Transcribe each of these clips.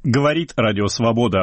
Говорит Радио Свобода.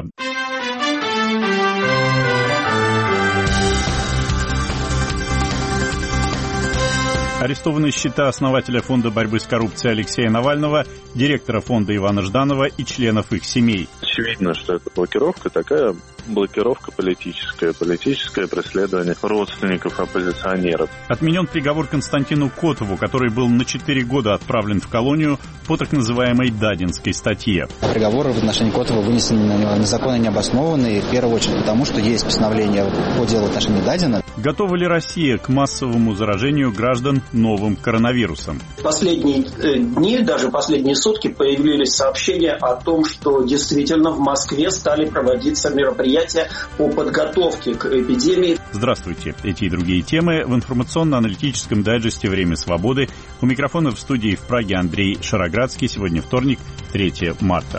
Арестованы счета основателя фонда борьбы с коррупцией Алексея Навального, директора фонда Ивана Жданова и членов их семей. Очевидно, что это блокировка такая, блокировка политическое преследование родственников оппозиционеров. Отменен приговор Константину Котову, который был на 4 года отправлен в колонию по так называемой Дадинской статье. Приговор в отношении Котова вынесен незаконно необоснованный, в первую очередь потому, что есть постановление по делу в отношении Дадина. Готова ли Россия к массовому заражению граждан новым коронавирусом? В последние дни, даже последние сутки, появились сообщения о том, что действительно в Москве стали проводиться мероприятия по подготовке к эпидемии. Здравствуйте. Эти и другие темы в информационно-аналитическом дайджесте «Время свободы». У микрофона в студии в Праге Андрей Шароградский. Сегодня вторник, 3 марта.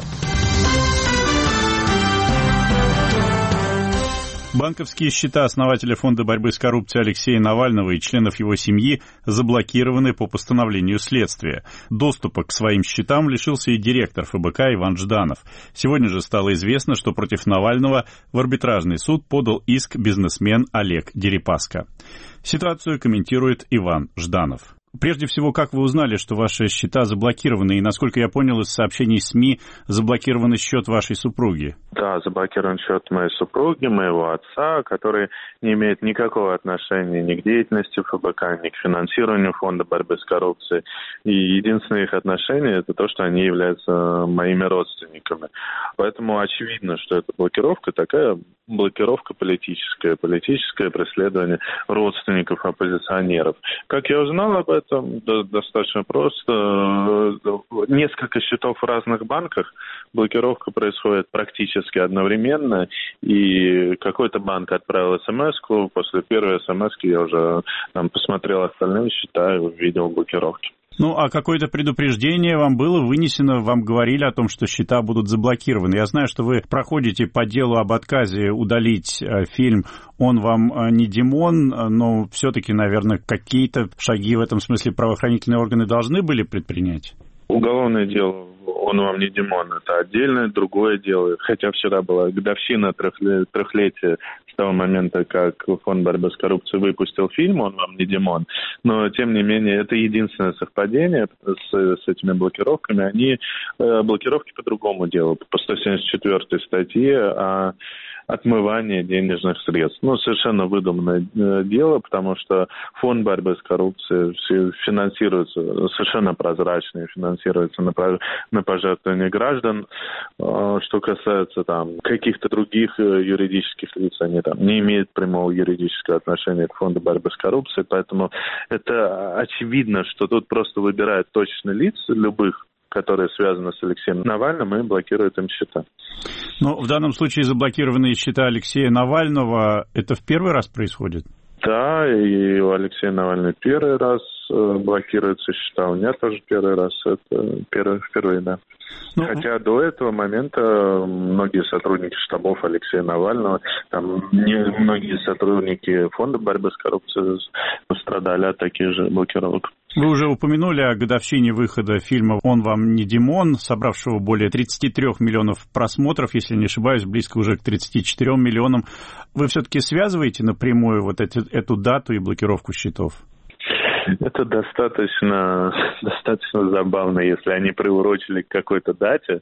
Банковские счета основателя фонда борьбы с коррупцией Алексея Навального и членов его семьи заблокированы по постановлению следствия. Доступа к своим счетам лишился и директор ФБК Иван Жданов. Сегодня же стало известно, что против Навального в арбитражный суд подал иск бизнесмен Олег Дерипаска. Ситуацию комментирует Иван Жданов. Прежде всего, как вы узнали, что ваши счета заблокированы? И, насколько я понял из сообщений СМИ, заблокирован счет вашей супруги? Да, заблокирован счет моей супруги, моего отца, который не имеет никакого отношения ни к деятельности ФБК, ни к финансированию фонда борьбы с коррупцией. И единственное их отношение – это то, что они являются моими родственниками. Поэтому очевидно, что это блокировка такая, блокировка политическое преследование родственников оппозиционеров. Как я узнал об этом, достаточно просто. Несколько счетов в разных банках, блокировка происходит практически одновременно, и какой-то банк отправил смс-ку, после первой смс-ки я уже посмотрел остальные счета и увидел блокировки. Ну, а какое-то предупреждение вам было вынесено, вам говорили о том, что счета будут заблокированы. Я знаю, что вы проходите по делу об отказе удалить фильм «Он вам не Димон», но все-таки, наверное, какие-то шаги в этом смысле правоохранительные органы должны были предпринять? Уголовное дело «Он вам не Димон» — это отдельное, другое дело. Хотя вчера была годовщина трехлетия с того момента, как фонд борьбы с коррупцией выпустил фильм «Он вам не Димон». Но, тем не менее, это единственное совпадение с этими блокировками. Они блокировки по другому делу, по 174 статье о отмывание денежных средств. Совершенно выдуманное дело, потому что фонд борьбы с коррупцией финансируется совершенно прозрачно и финансируется на пожертвования граждан. Что касается каких-то других юридических лиц, они не имеют прямого юридического отношения к фонду борьбы с коррупцией, поэтому это очевидно, что тут просто выбирают точно лиц любых, которые связаны с Алексеем Навальным, и блокируют им счета. Но в данном случае заблокированные счета Алексея Навального, это в первый раз происходит? Да, и у Алексея Навального первый раз блокируются счета, у меня тоже первый раз, это впервые, да. Хотя до этого момента многие сотрудники штабов Алексея Навального, многие сотрудники фонда борьбы с коррупцией пострадали от таких же блокировок. Вы уже упомянули о годовщине выхода фильма «Он вам не Димон», собравшего более 33 миллионов просмотров, если не ошибаюсь, близко уже к 34 миллионам. Вы все-таки связываете напрямую эту дату и блокировку счетов? Это достаточно забавно, если они приурочили к какой-то дате.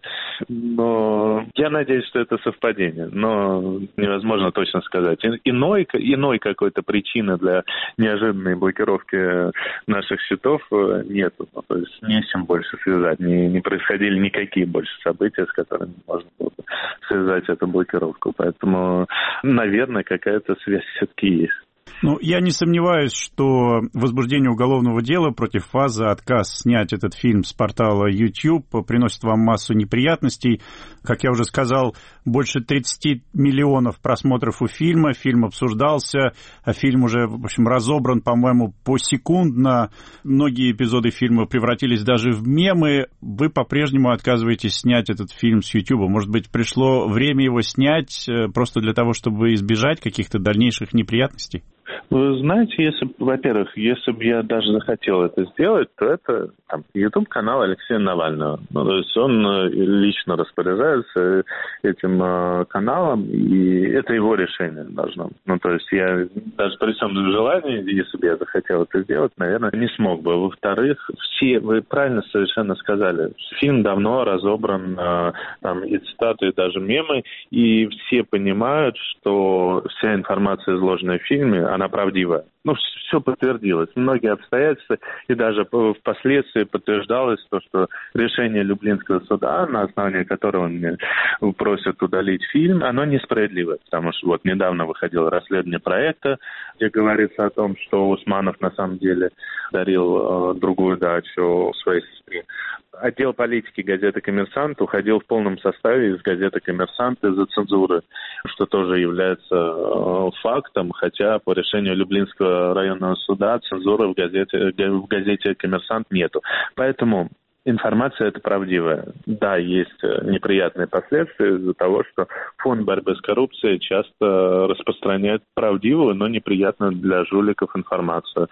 Но я надеюсь, что это совпадение. Но невозможно точно сказать. Иной какой-то причины для неожиданной блокировки наших счетов нет. То есть не с чем больше связать. Не происходили никакие больше события, с которыми можно было связать эту блокировку. Поэтому, наверное, какая-то связь все-таки есть. Я не сомневаюсь, что возбуждение уголовного дела против вас за отказ снять этот фильм с портала YouTube приносит вам массу неприятностей. Как я уже сказал, больше 30 миллионов просмотров у фильма. Фильм обсуждался, а фильм уже, в общем, разобран, по-моему, посекундно. Многие эпизоды фильма превратились даже в мемы. Вы по-прежнему отказываетесь снять этот фильм с YouTube. Может быть, пришло время его снять просто для того, чтобы избежать каких-то дальнейших неприятностей? Вы знаете, во-первых, если бы я даже захотел это сделать, то это YouTube-канал Алексея Навального. То есть он лично распоряжается этим каналом, и это его решение должно быть. То есть я даже при всем желании, если бы я захотел это сделать, наверное, не смог бы. Во-вторых, вы правильно совершенно сказали, фильм давно разобран, и цитаты, и даже мемы, и все понимают, что вся информация, изложенная в фильме, она правдивая. Все подтвердилось. Многие обстоятельства, и даже впоследствии подтверждалось то, что решение Люблинского суда, на основании которого меня просят удалить фильм, оно несправедливое. Потому что недавно выходило расследование проекта, где говорится о том, что Усманов на самом деле дарил другую дачу своей сестре. Отдел политики газеты «Коммерсант» уходил в полном составе из газеты «Коммерсант» из-за цензуры, что тоже является фактом, хотя по решению Люблинского районного суда цензуры в газете «Коммерсант» нету. Поэтому информация эта правдивая. Да, есть неприятные последствия из-за того, что Фонд борьбы с коррупцией часто распространяет правдивую, но неприятную для жуликов информацию.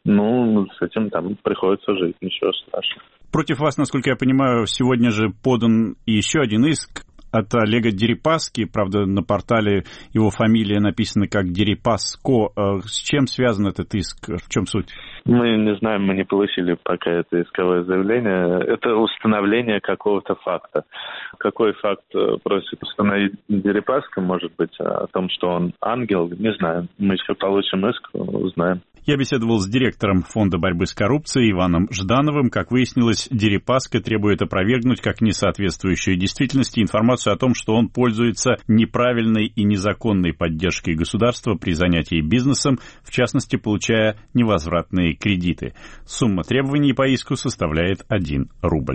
С этим приходится жить, ничего страшного. Против вас, насколько я понимаю, сегодня же подан еще один иск от Олега Дерипаски. Правда, на портале его фамилия написана как Дерипаско. С чем связан этот иск? В чем суть? Мы не знаем, мы не получили пока это исковое заявление. Это установление какого-то факта. Какой факт просит установить Дерипаска? Может быть, о том, что он ангел? Не знаем. Мы еще получим иск, узнаем. Я беседовал с директором Фонда борьбы с коррупцией Иваном Ждановым. Как выяснилось, Дерипаска требует опровергнуть как несоответствующую действительности информацию о том, что он пользуется неправильной и незаконной поддержкой государства при занятии бизнесом, в частности, получая невозвратные кредиты. Сумма требований по иску составляет 1 рубль.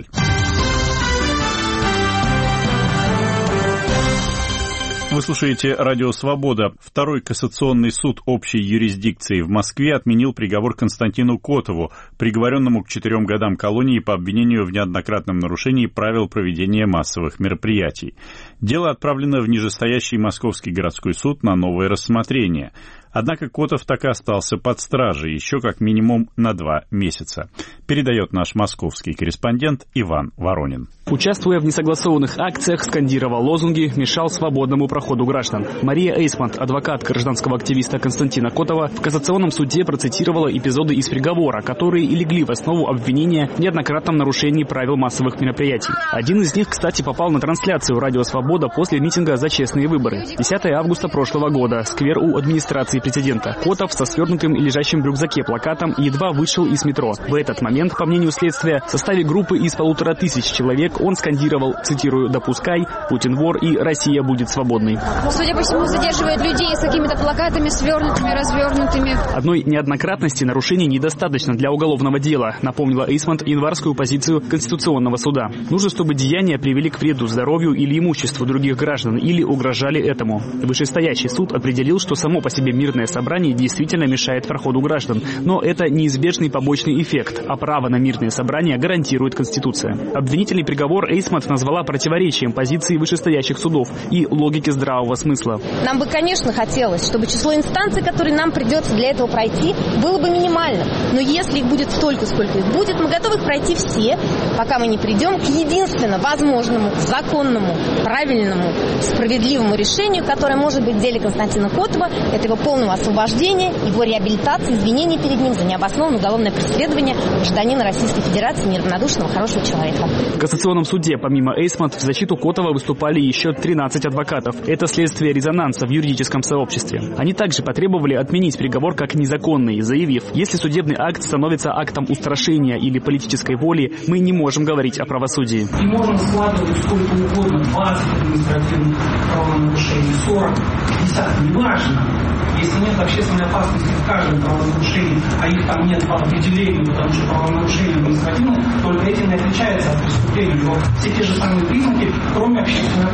Вы слушаете «Радио Свобода». Второй кассационный суд общей юрисдикции в Москве отменил приговор Константину Котову, приговоренному к 4 годам колонии по обвинению в неоднократном нарушении правил проведения массовых мероприятий. Дело отправлено в нижестоящий Московский городской суд на новое рассмотрение. Однако Котов так и остался под стражей еще как минимум на 2 месяца. Передает наш московский корреспондент Иван Воронин. Участвуя в несогласованных акциях, скандировал лозунги, мешал свободному проходу граждан. Мария Эйсмонт, адвокат гражданского активиста Константина Котова, в кассационном суде процитировала эпизоды из приговора, которые и легли в основу обвинения в неоднократном нарушении правил массовых мероприятий. Один из них, кстати, попал на трансляцию «Радио Свобода» после митинга «За честные выборы». 10 августа прошлого года. Сквер у администрации президента. Котов со свернутым и лежащим в рюкзаке плакатом едва вышел из метро. В этот момент, по мнению следствия, в составе группы из 1500 человек он скандировал, цитирую, «Допускай», «Путин вор» и «Россия будет свободной». Судя по всему, задерживают людей с какими-то плакатами, свернутыми, развернутыми. Одной неоднократности нарушений недостаточно для уголовного дела, напомнила Эйсмонт январскую позицию Конституционного суда. Нужно, чтобы деяния привели к вреду здоровью или имуществу других граждан или угрожали этому. Вышестоящий суд определил, что само по себе мирное собрание действительно мешает проходу граждан, но это неизбежный побочный эффект, а право на мирные собрания гарантирует Конституция. Обвинительный приговор Эйсмонт назвала противоречием позиции вышестоящих судов и логики здравого смысла. Нам бы, конечно, хотелось, чтобы число инстанций, которые нам придется для этого пройти, было бы минимальным. Но если их будет столько, сколько их будет, мы готовы их пройти все, пока мы не придем к единственно возможному, законному, правильному, справедливому решению, которое может быть в деле Константина Котова. Это его полного освобождения, его реабилитации, извинений перед ним за необоснованное уголовное преследование гражданина Российской Федерации, неравнодушного, хорошего человека. В кассационном суде, помимо Эйсмонт, в защиту Котова выступали еще 13 адвокатов. Это следствие резонанса в юридическом сообществе. Они также потребовали отменить приговор как незаконный, заявив, если судебный акт становится актом устрашения или политической воли, мы не можем говорить о правосудии. И можно складывать сколько угодно, 20 административных правонарушений, 40, 50, неважно. Если нет общественной опасности в каждом правонарушении, а их там нет по определению, потому что правонарушение административное, только этим и отличается от преступления. Но все те же самые признаки, кроме общественной опасности.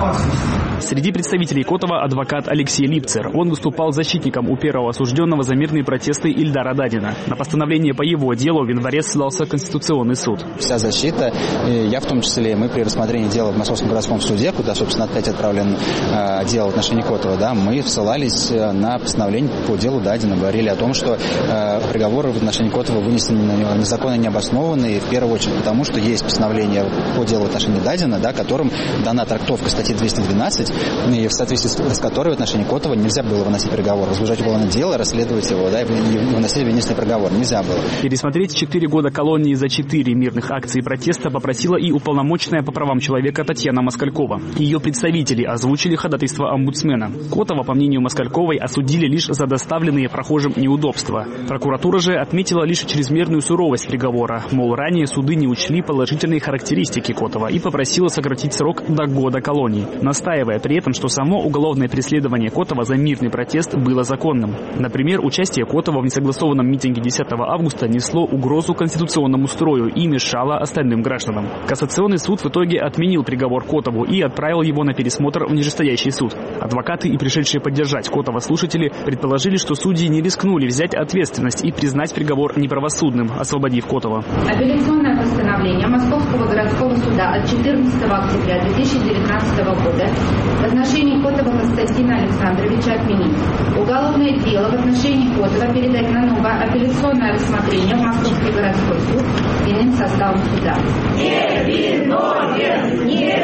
опасности. Среди представителей Котова адвокат Алексей Липцер. Он выступал защитником у первого осужденного за мирные протесты Ильдара Дадина. На постановление по его делу в январе ссылался Конституционный суд. Вся защита, я в том числе, мы при рассмотрении дела в Московском городском суде, куда, собственно, опять отправлен дело в отношении Котова, да, мы ссылались на постановление по делу Дадина, говорили о том, что приговоры в отношении Котова вынесены на него незаконно необоснованные, в первую очередь потому, что есть постановление по делу в отношении Дадина, да, которым дана трактовка статьи 212, и в соответствии с которой в отношении Котова нельзя было выносить приговор, возбуждать уголовное дело, расследовать его, да, и выносить винительный приговор. Нельзя было. Пересмотреть 4 года колонии за 4 мирных акции протеста попросила и уполномоченная по правам человека Татьяна Москалькова. Ее представители озвучили ходатайство омбудсмена. Котова, по мнению Москальковой, осудили лишь за доставленные прохожим неудобства. Прокуратура же отметила лишь чрезмерную суровость приговора. Мол, ранее суды не учли положительные характеристики Котова и попросила сократить срок до года колонии, настаивая при этом, что само уголовное преследование Котова за мирный протест было законным. Например, участие Котова в несогласованном митинге 10 августа несло угрозу конституционному строю и мешало остальным гражданам. Кассационный суд в итоге отменил приговор Котову и отправил его на пересмотр в нижестоящий суд. Адвокаты и пришедшие поддержать Котова слушатели предположили, что судьи не рискнули взять ответственность и признать приговор неправосудным, освободив Котова. Апелляционное постановление Московского городского суда от 14 октября 2019 года в отношении Котова Константина Александровича отменить. Уголовное дело в отношении Котова передать на новое апелляционное рассмотрение в Московский городской суд иным составом суда. Не виновен, не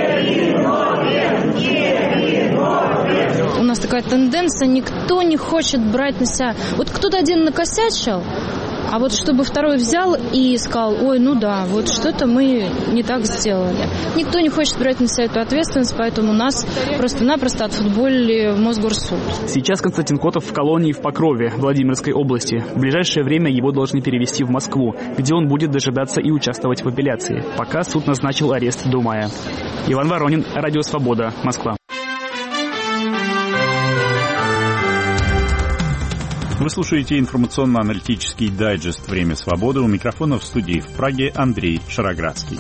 виновен, не виновен. У нас такая тенденция, никто не хочет брать на себя. Вот кто-то один накосячил, а вот чтобы второй взял и сказал: ой, ну да, вот что-то мы не так сделали. Никто не хочет брать на себя эту ответственность, поэтому нас просто-напросто отфутболили в Мосгорсуд. Сейчас Константин Котов в колонии в Покрове, Владимирской области. В ближайшее время его должны перевести в Москву, где он будет дожидаться и участвовать в апелляции. Пока суд назначил арест до мая. Иван Воронин, Радио Свобода, Москва. Вы слушаете информационно-аналитический дайджест «Время свободы». У микрофона в студии в Праге Андрей Шароградский.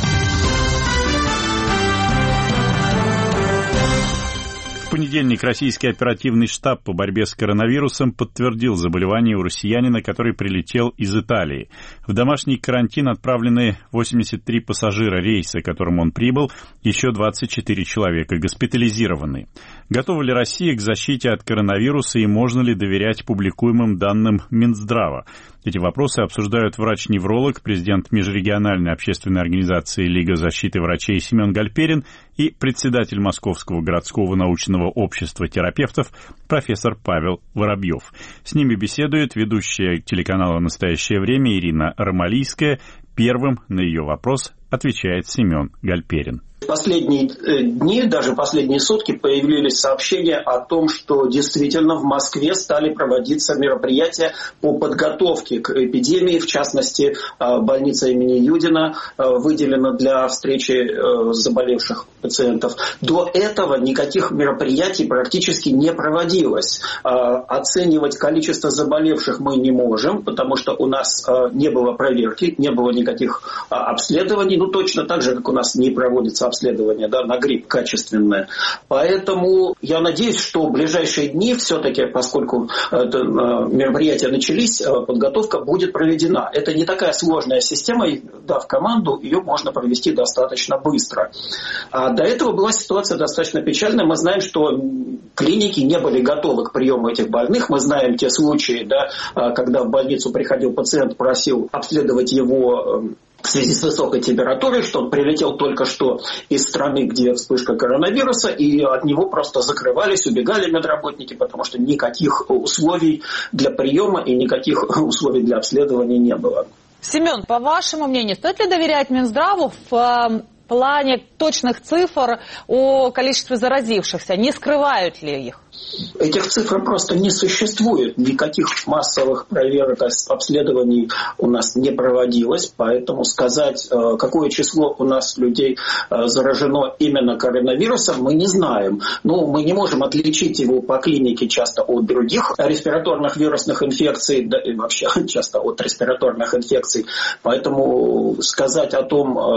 В понедельник российский оперативный штаб по борьбе с коронавирусом подтвердил заболевание у россиянина, который прилетел из Италии. В домашний карантин отправлены 83 пассажира рейса, к которому он прибыл, еще 24 человека госпитализированы. Готова ли Россия к защите от коронавируса и можно ли доверять публикуемым данным Минздрава? Эти вопросы обсуждают врач-невролог, президент межрегиональной общественной организации «Лига защиты врачей» Семен Гальперин и председатель Московского городского научного общества терапевтов профессор Павел Воробьев. С ними беседует ведущая телеканала «Настоящее время» Ирина Ромалийская. Первым на ее вопрос отвечает Семен Гальперин. Последние дни, даже последние сутки появились сообщения о том, что действительно в Москве стали проводиться мероприятия по подготовке к эпидемии. В частности, больница имени Юдина выделена для встречи заболевших пациентов. До этого никаких мероприятий практически не проводилось. Оценивать количество заболевших мы не можем, потому что у нас не было проверки, не было никаких обследований. Ну, точно так же, как у нас не проводится обследование, да, на грипп качественное. Поэтому я надеюсь, что в ближайшие дни все-таки, поскольку мероприятия начались, подготовка будет проведена. Это не такая сложная система, дав команду, ее можно провести достаточно быстро. А до этого была ситуация достаточно печальная. Мы знаем, что клиники не были готовы к приему этих больных. Мы знаем те случаи, да, когда в больницу приходил пациент, просил обследовать его в связи с высокой температурой, что он прилетел только что из страны, где вспышка коронавируса, и от него просто закрывались, убегали медработники, потому что никаких условий для приема и никаких условий для обследования не было. Семен, по вашему мнению, стоит ли доверять Минздраву в плане точных цифр о количестве заразившихся? Не скрывают ли их? Этих цифр просто не существует. Никаких массовых проверок, обследований у нас не проводилось. Поэтому сказать, какое число у нас людей заражено именно коронавирусом, мы не знаем. Но мы не можем отличить его по клинике часто от других респираторных вирусных инфекций, да, и вообще часто от респираторных инфекций. Поэтому сказать о том,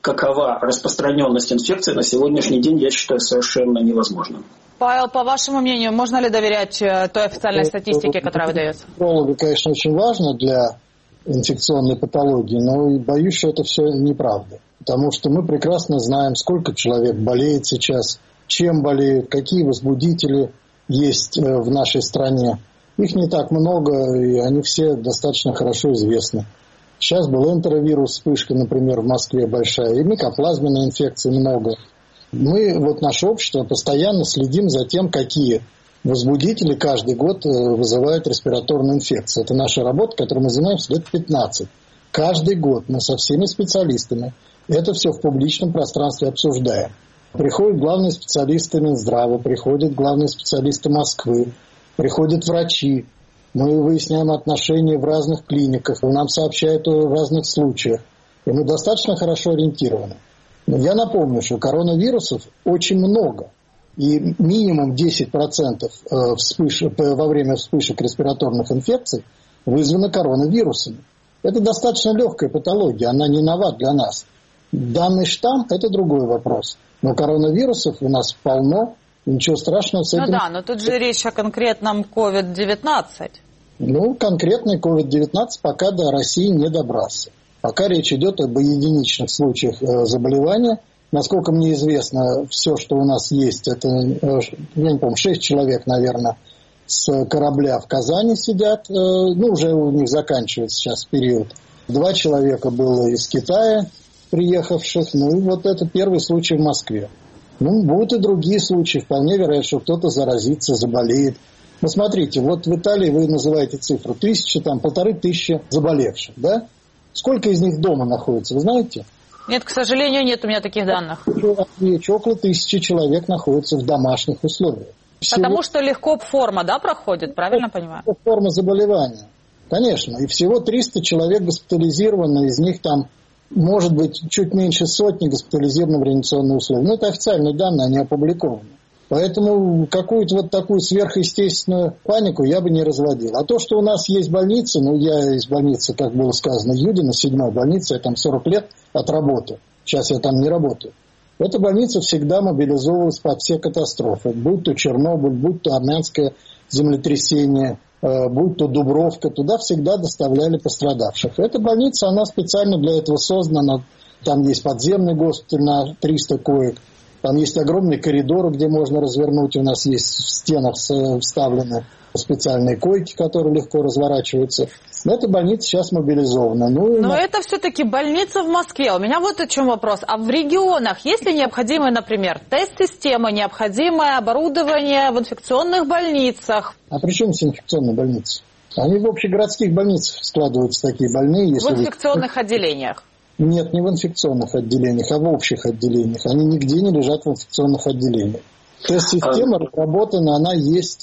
какова распространенность инфекции, на сегодняшний день, я считаю, совершенно невозможно. Павел, по вашему мнению, можно ли доверять той официальной статистике, которая выдается? Урологи, конечно, очень важно для инфекционной патологии, но боюсь, что это все неправда. Потому что мы прекрасно знаем, сколько человек болеет сейчас, чем болеют, какие возбудители есть в нашей стране. Их не так много, и они все достаточно хорошо известны. Сейчас был энтеровирус, вспышка, например, в Москве большая, и микоплазменной инфекции много. Мы, наше общество, постоянно следим за тем, какие возбудители каждый год вызывают респираторную инфекцию. Это наша работа, которой мы занимаемся лет 15. Каждый год мы со всеми специалистами это все в публичном пространстве обсуждаем. Приходят главные специалисты Минздрава, приходят главные специалисты Москвы, приходят врачи. Мы выясняем отношения в разных клиниках, нам сообщают о разных случаях. И мы достаточно хорошо ориентированы. Но я напомню, что коронавирусов очень много. И минимум 10% во время вспышек респираторных инфекций вызвано коронавирусами. Это достаточно легкая патология, она не нова для нас. Данный штамм – это другой вопрос. Но коронавирусов у нас полно, ничего страшного с этим. Но тут же речь о конкретном COVID-19. Конкретный COVID-19 пока до России не добрался. Пока речь идет об единичных случаях заболевания. Насколько мне известно, все, что у нас есть, это, я не помню, 6 человек, наверное, с корабля в Казани сидят. Уже у них заканчивается сейчас период. 2 человека было из Китая приехавших. Это первый случай в Москве. Будут и другие случаи. Вполне вероятно, что кто-то заразится, заболеет. Смотрите, в Италии вы называете цифру 1000, 1500 заболевших, да? Сколько из них дома находится, вы знаете? Нет, к сожалению, нет у меня таких данных. Около 1000 человек находятся в домашних условиях. Потому что легко форма, проходит, правильно понимаю? Форма заболевания, конечно. И всего 300 человек госпитализировано, из них может быть чуть меньше сотни госпитализированы в реанимационные условия. Это официальные данные, они опубликованы. Поэтому какую-то такую сверхъестественную панику я бы не разводил. А то, что у нас есть больницы, я из больницы, как было сказано, Юдина, 7-й больница, я там 40 лет отработал. Сейчас я там не работаю. Эта больница всегда мобилизовывалась под все катастрофы. Будь то Чернобыль, будь то Армянское землетрясение, будь то Дубровка, туда всегда доставляли пострадавших. Эта больница, она специально для этого создана. Там есть подземный госпиталь на 300 коек. Там есть огромные коридоры, где можно развернуть. У нас есть в стенах вставлены специальные койки, которые легко разворачиваются. Но эта больница сейчас мобилизована. Но это все-таки больница в Москве. У меня вот о чем вопрос. А в регионах есть ли необходимые, например, тест-системы, необходимое оборудование в инфекционных больницах? А при чем здесь инфекционные больницы? Они в общегородских больницах складываются такие больные. В инфекционных отделениях? Нет, не в инфекционных отделениях, а в общих отделениях. Они нигде не лежат в инфекционных отделениях. Тест-система разработана, она есть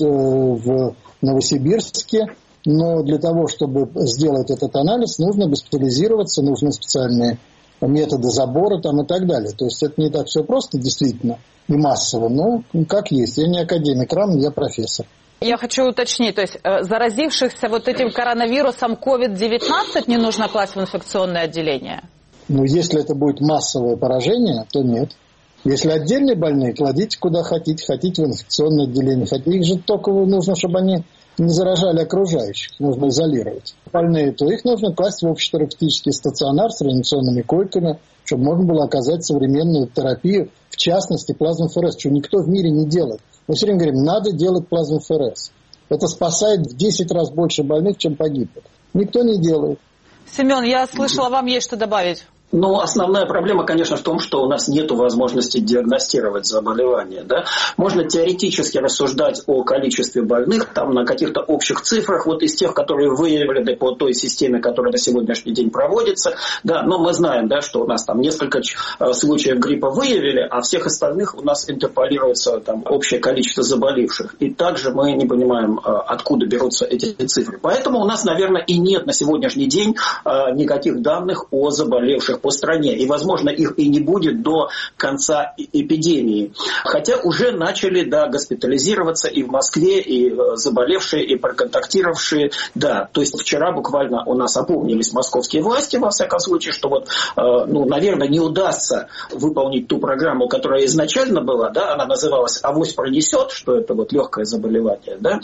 в Новосибирске, но для того, чтобы сделать этот анализ, нужно госпитализироваться, нужны специальные методы забора и так далее. То есть это не так все просто, действительно, и массово, но как есть. Я не академик РАН, я профессор. Я хочу уточнить, то есть заразившихся этим коронавирусом COVID-19 не нужно класть в инфекционное отделение? Если это будет массовое поражение, то нет. Если отдельные больные, кладите куда хотите, хотите в инфекционное отделение. Хотя их же только нужно, чтобы они не заражали окружающих, нужно изолировать. Больные, то их нужно класть в общетерапевтический стационар с реанимационными койками, чтобы можно было оказать современную терапию, в частности плазмоферез, что никто в мире не делает. Мы все время говорим, надо делать плазмоферез. Это спасает в 10 раз больше больных, чем погибших. Никто не делает. Семен, я слышала, вам есть что добавить? Основная проблема, конечно, в том, что у нас нет возможности диагностировать заболевание. Да? Можно теоретически рассуждать о количестве больных на каких-то общих цифрах, из тех, которые выявлены по той системе, которая на сегодняшний день проводится. Да, но мы знаем, что у нас несколько случаев гриппа выявили, а всех остальных у нас интерполируется общее количество заболевших. И также мы не понимаем, откуда берутся эти цифры. Поэтому у нас, наверное, и нет на сегодняшний день никаких данных о заболевших по стране. И, возможно, их и не будет до конца эпидемии. Хотя уже начали, да, госпитализироваться и в Москве, и заболевшие, и проконтактировавшие. Да, то есть вчера буквально у нас опомнились московские власти, во всяком случае, что вот, наверное, не удастся выполнить ту программу, которая изначально была, да, она называлась «Авось пронесет», что это вот легкое заболевание, да,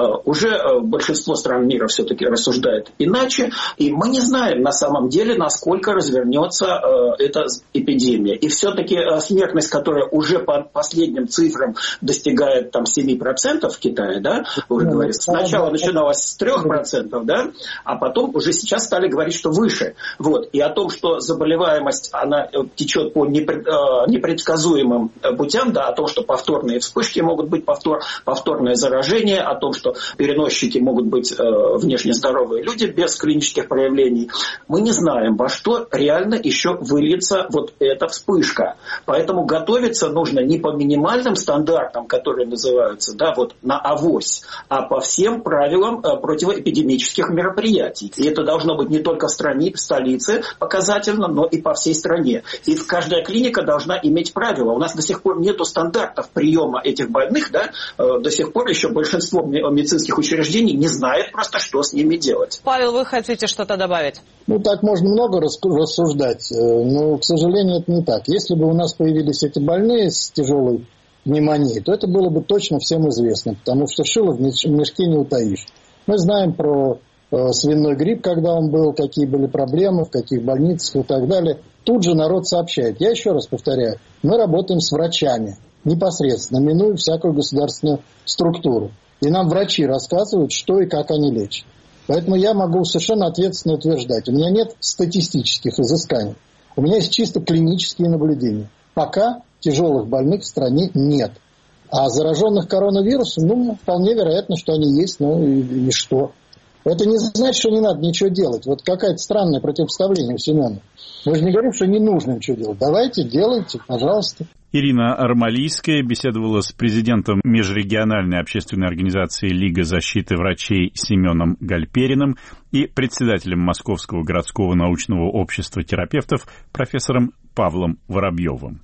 уже большинство стран мира все-таки рассуждает иначе, и мы не знаем на самом деле, насколько развернется эта эпидемия. И все-таки смертность, которая уже по последним цифрам достигает там 7% в Китае, да, уже говорится, сначала начиналось с 3%, да, а потом уже сейчас стали говорить, что выше. Вот. И о том, что заболеваемость, она течет по непредсказуемым путям, да, о том, что повторные вспышки могут быть, повторное заражение, о том, что переносчики могут быть внешне здоровые люди без клинических проявлений. Мы не знаем, во что реально еще выльется вот эта вспышка. Поэтому готовиться нужно не по минимальным стандартам, которые называются, да, вот на авось, а по всем правилам противоэпидемических мероприятий. И это должно быть не только в столице показательно, но и по всей стране. И каждая клиника должна иметь правила. У нас до сих пор нету стандартов приема этих больных, да, до сих пор еще большинство медицинских учреждений не знает просто, что с ними делать. Павел, вы хотите что-то добавить? Ну, так можно много рассуждать, но, к сожалению, это не так. Если бы у нас появились эти больные с тяжелой пневмонией, то это было бы точно всем известно, потому что шило в мешке не утаишь. Мы знаем про свиной грипп, когда он был, какие были проблемы, в каких больницах и так далее. Тут же народ сообщает. Я еще раз повторяю, мы работаем с врачами непосредственно, минуя всякую государственную структуру. И нам врачи рассказывают, что и как они лечат. Поэтому я могу совершенно ответственно утверждать. У меня нет статистических изысканий. У меня есть чисто клинические наблюдения. Пока тяжелых больных в стране нет. А зараженных коронавирусом, вполне вероятно, что они есть, и что? Это не значит, что не надо ничего делать. Вот какое-то странное противопоставление у Семена. Мы же не говорим, что не нужно ничего делать. Давайте, делайте, пожалуйста. Ирина Армалийская беседовала с президентом межрегиональной общественной организации «Лига защиты врачей» Семеном Гальпериным и председателем Московского городского научного общества терапевтов профессором Павлом Воробьевым.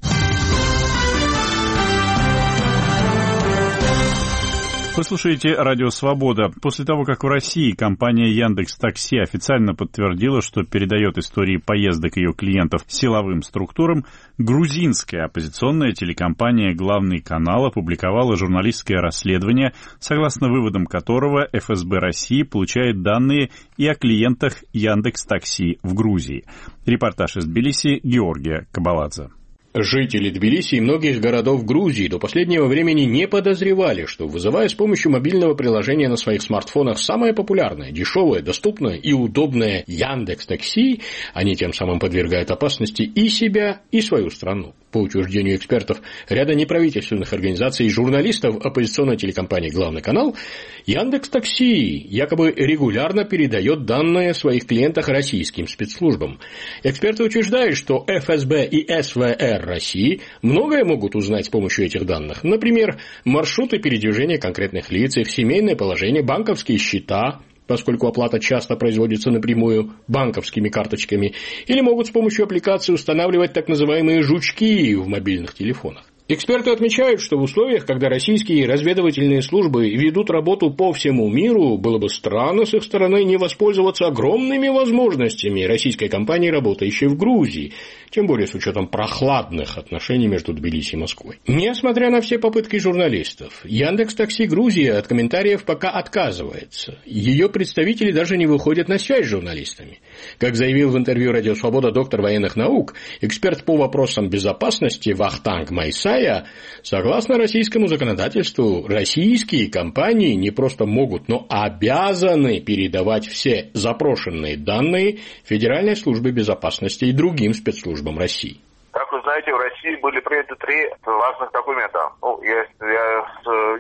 Вы слушаете «Радио Свобода». После того, как в России компания Яндекс.Такси официально подтвердила, что передает истории поездок ее клиентов силовым структурам, грузинская оппозиционная телекомпания «Главный канал» опубликовала журналистское расследование, согласно выводам которого ФСБ России получает данные и о клиентах Яндекс.Такси в Грузии. Репортаж из Тбилиси Георгия Кабаладзе. Жители Тбилиси и многих городов Грузии до последнего времени не подозревали, что, вызывая с помощью мобильного приложения на своих смартфонах самое популярное, дешевое, доступное и удобное Яндекс.Такси, они тем самым подвергают опасности и себя, и свою страну. По утверждению экспертов ряда неправительственных организаций и журналистов оппозиционной телекомпании «Главный канал», Яндекс.Такси якобы регулярно передает данные о своих клиентах российским спецслужбам. Эксперты утверждают, что ФСБ и СВР России многое могут узнать с помощью этих данных. Например, маршруты передвижения конкретных лиц, их семейное положение, банковские счета, поскольку оплата часто производится напрямую банковскими карточками, или могут с помощью аппликации устанавливать так называемые жучки в мобильных телефонах. Эксперты отмечают, что в условиях, когда российские разведывательные службы ведут работу по всему миру, было бы странно с их стороны не воспользоваться огромными возможностями российской компании, работающей в Грузии, тем более с учетом прохладных отношений между Тбилиси и Москвой. Несмотря на все попытки журналистов, Яндекс.Такси Грузия от комментариев пока отказывается. Ее представители даже не выходят на связь с журналистами. Как заявил в интервью «Радио Свобода» доктор военных наук, эксперт по вопросам безопасности Вахтанг Майсая, согласно российскому законодательству, российские компании не просто могут, но обязаны передавать все запрошенные данные Федеральной службе безопасности и другим спецслужбам России. Как вы знаете, в России были приняты 3 важных документа. Я имею в виду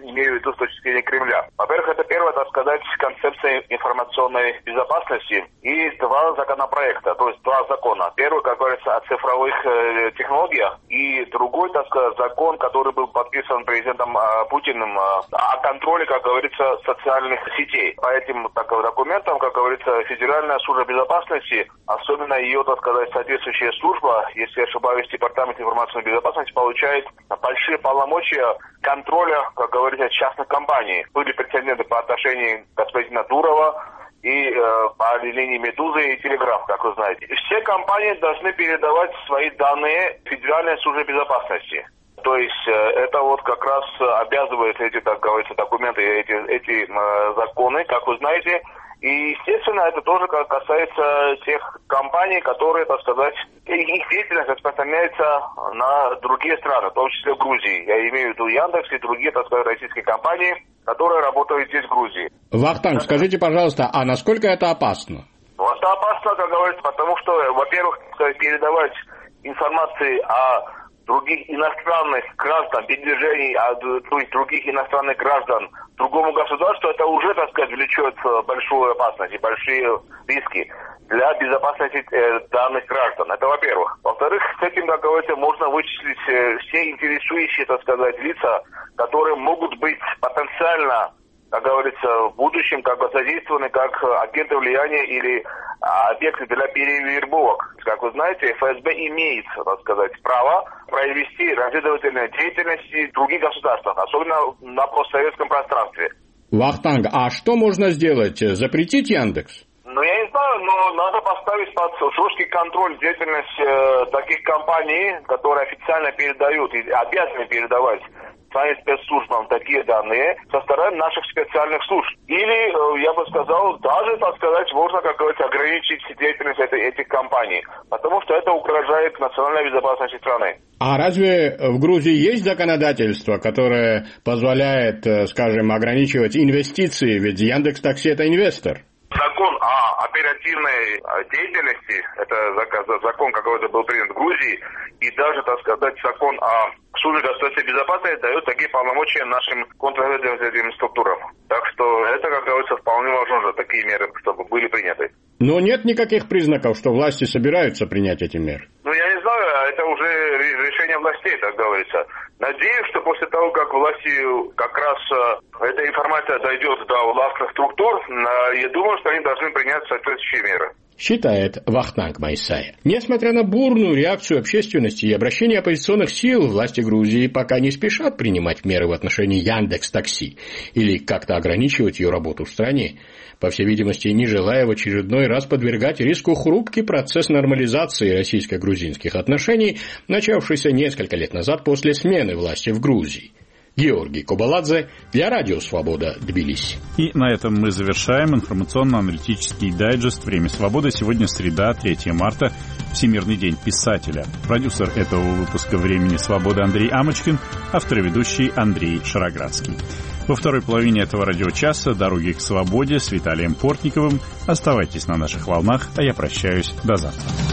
виду с точки зрения Кремля. Во-первых, это первое, так сказать, концепция информационной безопасности и 2 законопроекта, то есть 2 закона. Первый, как говорится, о цифровых технологиях, и другой, так сказать, закон, который был подписан президентом Путиным о контроле, как говорится, социальных сетей. По этим документам, как говорится, Федеральная служба безопасности, особенно ее, так сказать, соответствующая служба, если я ошибаюсь, Департамент информационной безопасности, получает большие полномочия контроля, как говорится, частных компаний. Были прецеденты по отношению господина Дурова и по линии «Медузы» и «Телеграф», как вы знаете. Все компании должны передавать свои данные Федеральной службе безопасности. То есть это вот как раз обязывает эти, так говорится, документы, эти законы, как вы знаете. И, естественно, это тоже касается тех компаний, которые, так сказать, их деятельность распространяется на другие страны, в том числе в Грузии. Я имею в виду Яндекс и другие, так сказать, российские компании, которые работают здесь, в Грузии. Вахтанг, скажите, пожалуйста, а насколько это опасно? Ну, это опасно, как говорится, потому что, во-первых, передавать информацию о других иностранных граждан, передвижений других иностранных граждан другому государству, это уже, так сказать, влечет большую опасность и большие риски для безопасности данных граждан. Это во-первых. Во-вторых, с этим, как говорится, можно вычислить все интересующие, так сказать, лица, которые могут быть потенциально, как говорится, в будущем как бы задействованы как агенты влияния или объекты для перевербовок. Как вы знаете, ФСБ имеет, так сказать, право провести разведывательную деятельность в других государствах, особенно на постсоветском пространстве. Вахтанг, а что можно сделать? Запретить Яндекс? Ну, я не знаю, но надо поставить под жесткий контроль деятельность таких компаний, которые официально передают и обязаны передавать своим спецслужбам такие данные со стороны наших специальных служб. Или, я бы сказал, даже, так сказать, можно, как говорится, ограничить деятельность этих компаний, потому что это угрожает национальной безопасности страны. А разве в Грузии есть законодательство, которое позволяет, скажем, ограничивать инвестиции? Ведь Яндекс.Такси – это инвестор. Закон о оперативной деятельности, это закон, какой-то был принят в Грузии, и даже, так сказать, закон о службе государственной безопасности дает такие полномочия нашим контрразведывательным структурам. Так что это, как говорится, вполне возможно, такие меры, чтобы были приняты. Но нет никаких признаков, что власти собираются принять эти меры? Ну, я не знаю, это уже решение властей, так говорится. Надеюсь, что после того, как власти как раз эта информация дойдет до властных структур, я думаю, что они должны принять соответствующие меры. Считает Вахтанг Майсая. Несмотря на бурную реакцию общественности и обращение оппозиционных сил, власти Грузии пока не спешат принимать меры в отношении Яндекс.Такси или как-то ограничивать ее работу в стране. По всей видимости, не желая в очередной раз подвергать риску хрупкий процесс нормализации российско-грузинских отношений, начавшийся несколько лет назад после смены власти в Грузии. Георгий Кобаладзе для Радио Свобода, Тбилиси. И на этом мы завершаем информационно-аналитический дайджест «Время свободы». Сегодня среда, 3 марта, Всемирный день писателя. Продюсер этого выпуска «Времени свободы» Андрей Амочкин, автор и ведущий Андрей Шароградский. Во второй половине этого радиочаса «Дороги к свободе» с Виталием Портниковым. Оставайтесь на наших волнах, а я прощаюсь до завтра.